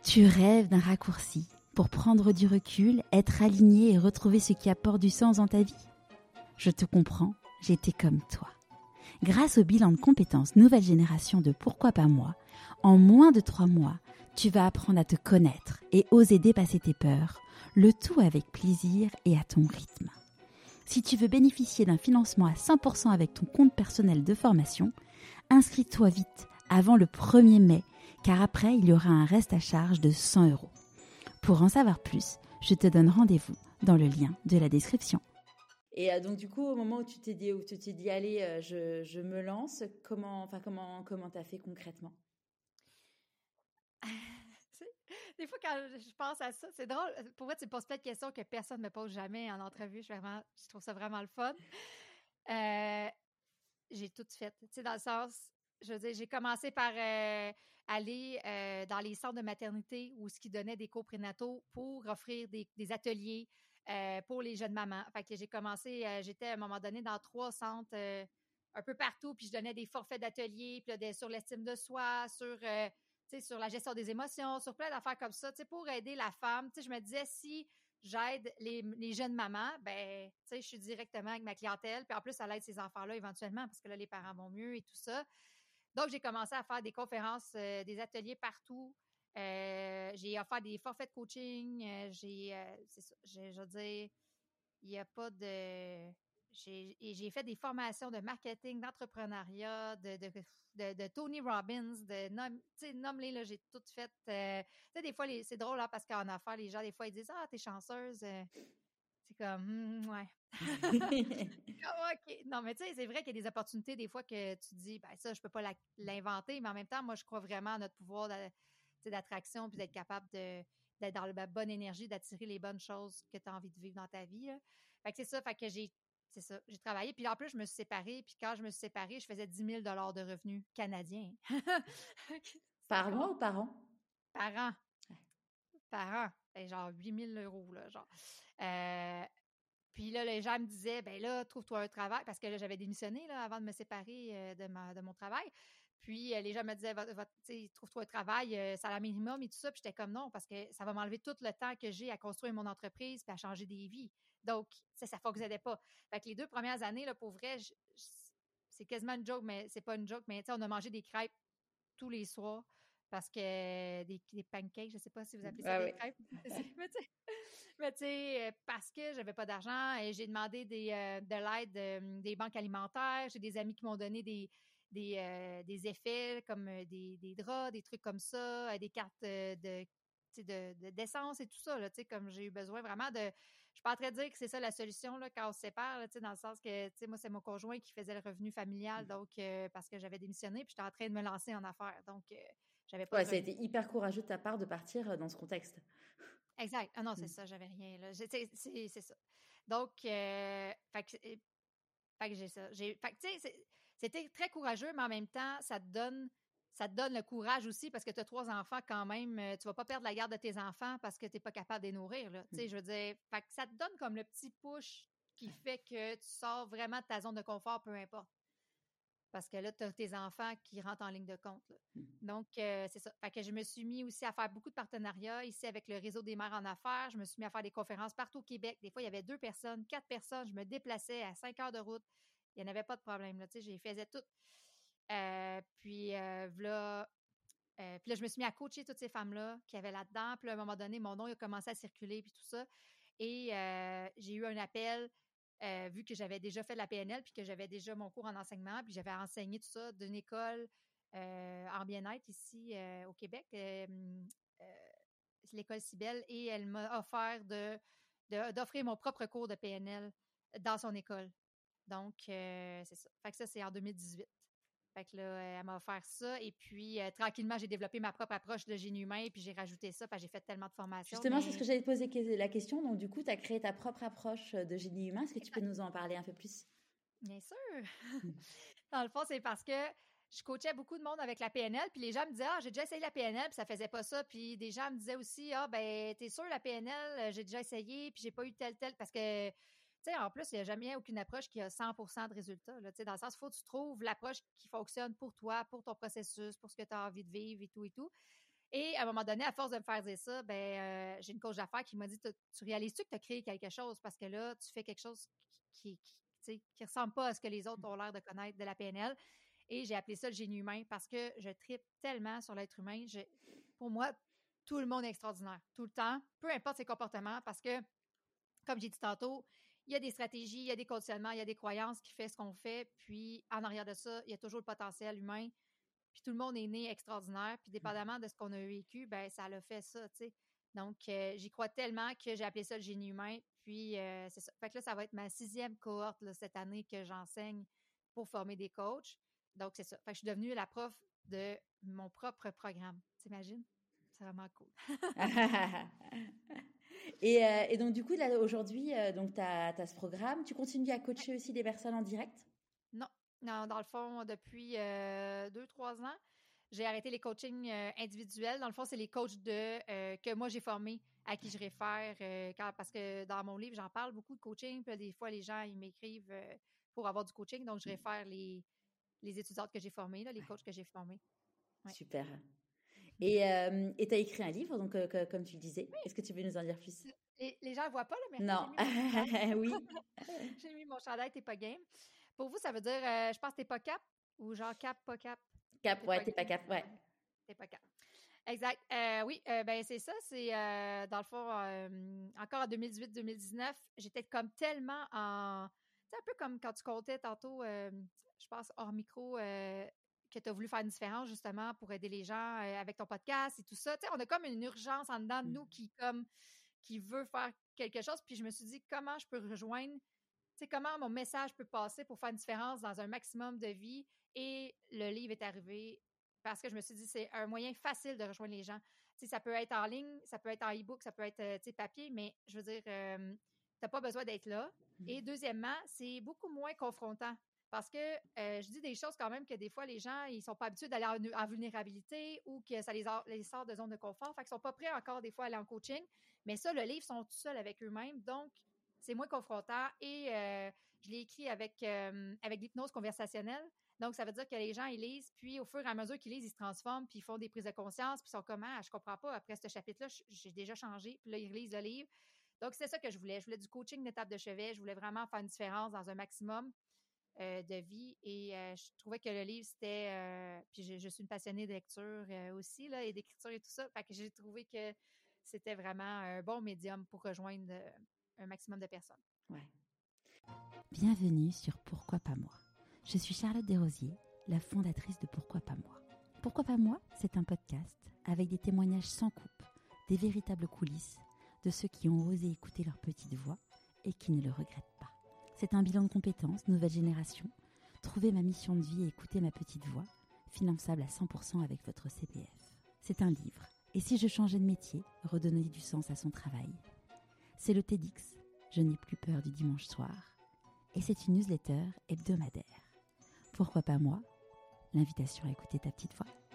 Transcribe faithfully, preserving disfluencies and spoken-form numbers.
Tu rêves d'un raccourci pour prendre du recul, être aligné et retrouver ce qui apporte du sens dans ta vie? Je te comprends, j'étais comme toi. Grâce au bilan de compétences nouvelle génération de Pourquoi pas moi, en moins de trois mois, tu vas apprendre à te connaître et oser dépasser tes peurs, le tout avec plaisir et à ton rythme. Si tu veux bénéficier d'un financement à cent pour cent avec ton compte personnel de formation, inscris-toi vite avant le premier mai, car après, il y aura un reste à charge de cent euros. Pour en savoir plus, je te donne rendez-vous dans le lien de la description. Et euh, donc, du coup, au moment où tu t'es dit, où tu t'es dit allez, euh, je, je me lance, comment, enfin, comment, comment t'as fait concrètement? Des fois, quand je pense à ça, c'est drôle. Pour vrai, tu me poses plein de questions que personne ne me pose jamais en entrevue. Je, suis vraiment, je trouve ça vraiment le fun. Euh, j'ai tout fait. Tu sais, dans le sens, je veux dire, j'ai commencé par euh, aller euh, dans les centres de maternité où ce qui donnait des cours prénataux pour offrir des, des ateliers euh, pour les jeunes mamans. Fait que j'ai commencé, euh, j'étais à un moment donné dans trois centres euh, un peu partout, puis je donnais des forfaits d'ateliers, puis là, des- sur l'estime de soi, sur, euh, tu sais, sur la gestion des émotions, sur plein d'affaires comme ça, tu sais, pour aider la femme. Tu sais, je me disais, si j'aide les, les jeunes mamans, ben, tu sais, je suis directement avec ma clientèle, puis en plus, ça aide ces enfants-là éventuellement, parce que là, les parents vont mieux et tout ça. Donc, j'ai commencé à faire des conférences, euh, des ateliers partout. Euh, j'ai offert des forfaits de coaching. Euh, j'ai, euh, c'est ça, j'ai- je veux dire, il n'y a pas de... J'ai, et j'ai fait des formations de marketing, d'entrepreneuriat, de, de, de, de Tony Robbins, de nom, tu sais, nomme-les, là, j'ai tout fait. Euh, tu sais, des fois, les, c'est drôle, hein, parce qu'en affaires, les gens, des fois, ils disent, ah, t'es chanceuse. Euh, c'est comme, hmm, ouais. Ah, OK. Non, mais tu sais, c'est vrai qu'il y a des opportunités, des fois, que tu te dis, ben ça, je peux pas la- l'inventer, mais en même temps, moi, je crois vraiment à notre pouvoir d'a- tu sais, d'attraction, puis d'être capable de, d'être dans la bonne énergie, d'attirer les bonnes choses que tu as envie de vivre dans ta vie, là. Fait que c'est ça, fait que j'ai, c'est ça, j'ai travaillé, puis en plus, je me suis séparée, puis quand je me suis séparée, je faisais dix mille dollars de revenus canadiens. C'est Par mois encore ou par an? par an, par an. Fait genre huit mille euros, là, genre. Euh, puis là, les gens me disaient, ben là, trouve-toi un travail, parce que là, j'avais démissionné là, avant de me séparer euh, de, ma, de mon travail. Puis euh, les gens me disaient, Va- va- tu sais, trouve-toi un travail, euh, salaire minimum et tout ça. Puis j'étais comme non, parce que ça va m'enlever tout le temps que j'ai à construire mon entreprise puis à changer des vies. Donc, ça, ça fonctionnait pas. Fait que les deux premières années, là, pour vrai, je- je- c'est quasiment une joke, mais c'est pas une joke, mais tu sais, on a mangé des crêpes tous les soirs parce que des, des pancakes, je sais pas si vous appelez ça Ah des oui. crêpes. Mais tu sais, mais tu sais, euh, parce que j'avais pas d'argent et j'ai demandé des, euh, de l'aide euh, des banques alimentaires. J'ai des amis qui m'ont donné des, des, euh, des effets comme euh, des, des draps, des trucs comme ça, euh, des cartes euh, de, tu sais, de, de- d'essence et tout ça, là, tu sais, comme j'ai eu besoin vraiment de... Je suis pas en train de dire que c'est ça la solution là, quand on se sépare, là, tu sais, dans le sens que, tu sais, moi, c'est mon conjoint qui faisait le revenu familial, donc, euh, parce que j'avais démissionné, puis j'étais en train de me lancer en affaires, donc, euh, j'avais pas Ouais, de ça a revenus. été hyper courageux de ta part de partir euh, dans ce contexte. Exact. Ah non, c'est Mm. ça, j'avais rien, là. C'est, c'est, c'est c'est ça. Donc, euh, fait que, euh, fait que j'ai ça. J'ai, fait que, tu sais, c'est- c'était très courageux, mais en même temps, ça te donne, ça te donne le courage aussi parce que tu as trois enfants quand même. euh, Tu vas pas perdre la garde de tes enfants parce que tu n'es pas capable de les nourrir, là. Tu sais, Mm. je veux dire, fait que ça te donne comme le petit push qui fait que tu sors vraiment de ta zone de confort, peu importe. Parce que là, tu as tes enfants qui rentrent en ligne de compte, là. Donc, euh, c'est ça. Fait que je me suis mis aussi à faire beaucoup de partenariats ici avec le réseau des mères en affaires. Je me suis mis à faire des conférences partout au Québec. Des fois, il y avait deux personnes, quatre personnes. Je me déplaçais à cinq heures de route. Il n'y en avait pas de problème, là. Tu sais, j'ai faisais tout. Euh, puis, euh, v'là, euh, puis là, je me suis mis à coacher toutes ces femmes-là qui avaient là-dedans. Puis là, à un moment donné, mon nom il a commencé à circuler, puis tout ça. Et euh, j'ai eu un appel, euh, vu que j'avais déjà fait de la P N L, puis que j'avais déjà mon cours en enseignement, puis j'avais enseigné tout ça d'une école euh, en bien-être ici euh, au Québec, euh, euh, c'est l'école Cybelle, et elle m'a offert de, de- d'offrir mon propre cours de P N L dans son école. Donc, euh, c'est ça. Fait que ça, c'est en deux mille dix-huit. Fait que là, euh, elle m'a offert ça. Et puis, euh, tranquillement, j'ai développé ma propre approche de génie humain. Et puis, j'ai rajouté ça. Fait que j'ai fait tellement de formations. Justement, c'est ce que Mais j'allais te poser que- la question. Donc, du coup, tu as créé ta propre approche euh, de génie humain. Est-ce que tu peux exact, nous en parler un peu plus? bien sûr. Mm. Dans le fond, c'est parce que je coachais beaucoup de monde avec la P N L. Puis les gens me disaient, ah, j'ai déjà essayé la P N L. Puis ça faisait pas ça. Puis des gens me disaient aussi, ah, ben, t'es sûr, la P N L, euh, j'ai déjà essayé. Puis j'ai pas eu tel, tel. Parce que, tu sais, en plus, il n'y a jamais aucune approche qui a cent pour cent de résultats. Là. Tu sais, dans le sens, il faut que tu trouves l'approche qui fonctionne pour toi, pour ton processus, pour ce que tu as envie de vivre et tout et tout. Et à un moment donné, à force de me faire dire ça, ben, euh, j'ai une coach d'affaires qui m'a dit, tu tu réalises-tu que tu as créé quelque chose? Parce que là, tu fais quelque chose qui, qui, qui, qui ressemble pas à ce que les autres ont l'air de connaître de la P N L. Et j'ai appelé ça le génie humain parce que je tripe tellement sur l'être humain. Je, pour moi, tout le monde est extraordinaire, tout le temps, peu importe ses comportements, parce que, comme j'ai dit tantôt, il y a des stratégies, il y a des conditionnements, il y a des croyances qui font ce qu'on fait. Puis, en arrière de ça, il y a toujours le potentiel humain. Puis, tout le monde est né extraordinaire. Puis, dépendamment de ce qu'on a vécu, ben ça l'a fait ça, tu sais. Donc, euh, j'y crois tellement que j'ai appelé ça le génie humain. Puis, euh, c'est ça. Fait que là, ça va être ma sixième cohorte là, cette année que j'enseigne pour former des coachs. Donc, c'est ça. Fait que je suis devenue la prof de mon propre programme. T'imagines? C'est vraiment cool. et, euh, et donc, du coup, là, aujourd'hui, euh, donc, tu as ce programme. Tu continues à coacher aussi des personnes en direct? Non. Non, dans le fond, depuis euh, deux, trois ans, j'ai arrêté les coachings euh, individuels. Dans le fond, c'est les coachs de euh, que moi, j'ai formés, à qui je réfère. Euh, quand, parce que dans mon livre, j'en parle beaucoup de coaching. Puis des fois, les gens, ils m'écrivent euh, pour avoir du coaching. Donc, je réfère les, les étudiantes que j'ai formées, là, les coachs que j'ai formés. Ouais. Super. Et euh, tu as écrit un livre, donc euh, comme tu le disais. Oui. Est-ce que tu veux nous en dire plus? Les, les gens ne voient pas, là, mais non. j'ai mis mon oui. J'ai mis mon chandail, t'es pas game. Pour vous, ça veut dire, euh, je pense, t'es pas cap ou genre cap, pas cap? Cap, t'es ouais, t'es pas cap, ouais. T'es pas cap. Exact. Euh, oui, euh, ben c'est ça. C'est euh, dans le fond, euh, encore en deux mille dix-huit deux mille dix-neuf, j'étais comme tellement en. Tu sais, un peu comme quand tu comptais tantôt, euh, je pense, hors micro, euh, que tu as voulu faire une différence justement pour aider les gens euh, avec ton podcast et tout ça. Tu sais, on a comme une urgence en dedans de nous qui, comme, qui veut faire quelque chose. Puis je me suis dit, comment je peux rejoindre, tu sais, comment mon message peut passer pour faire une différence dans un maximum de vie. Et le livre est arrivé parce que je me suis dit, c'est un moyen facile de rejoindre les gens. Tu sais, ça peut être en ligne, ça peut être en e-book, ça peut être, tu sais, papier, mais je veux dire, euh, tu n'as pas besoin d'être là. Et deuxièmement, c'est beaucoup moins confrontant. Parce que euh, je dis des choses quand même que des fois, les gens, ils sont pas habitués d'aller en, en vulnérabilité ou que ça les, a, les sort de zone de confort. Fait qu'ils sont pas prêts encore des fois à aller en coaching. Mais ça, le livre, ils sont tout seuls avec eux-mêmes. Donc, c'est moins confrontant. Et euh, je l'ai écrit avec, euh, avec l'hypnose conversationnelle. Donc, ça veut dire que les gens, ils lisent, puis au fur et à mesure qu'ils lisent, ils se transforment, puis ils font des prises de conscience, puis ils sont comme, ah, je comprends pas, après ce chapitre-là, j'ai déjà changé, puis là, ils relisent le livre. Donc, c'est ça que je voulais. Je voulais du coaching d'étape de chevet. Je voulais vraiment faire une différence dans un maximum euh, de vie. Et euh, je trouvais que le livre, c'était... Euh, puis je, je suis une passionnée de lecture euh, aussi, là, et d'écriture et tout ça. Fait que j'ai trouvé que c'était vraiment un bon médium pour rejoindre euh, un maximum de personnes. Ouais. Bienvenue sur Pourquoi pas moi. Je suis Charlotte Desrosiers, la fondatrice de Pourquoi pas moi. Pourquoi pas moi, c'est un podcast avec des témoignages sans coupe, des véritables coulisses de ceux qui ont osé écouter leur petite voix et qui ne le regrettent pas. C'est un bilan de compétences, nouvelle génération, trouver ma mission de vie et écouter ma petite voix, finançable à cent pour cent avec votre C P F. C'est un livre. Et si je changeais de métier, redonner du sens à son travail. C'est le TEDx, je n'ai plus peur du dimanche soir. Et c'est une newsletter hebdomadaire. Pourquoi pas moi? L'invitation à écouter ta petite voix.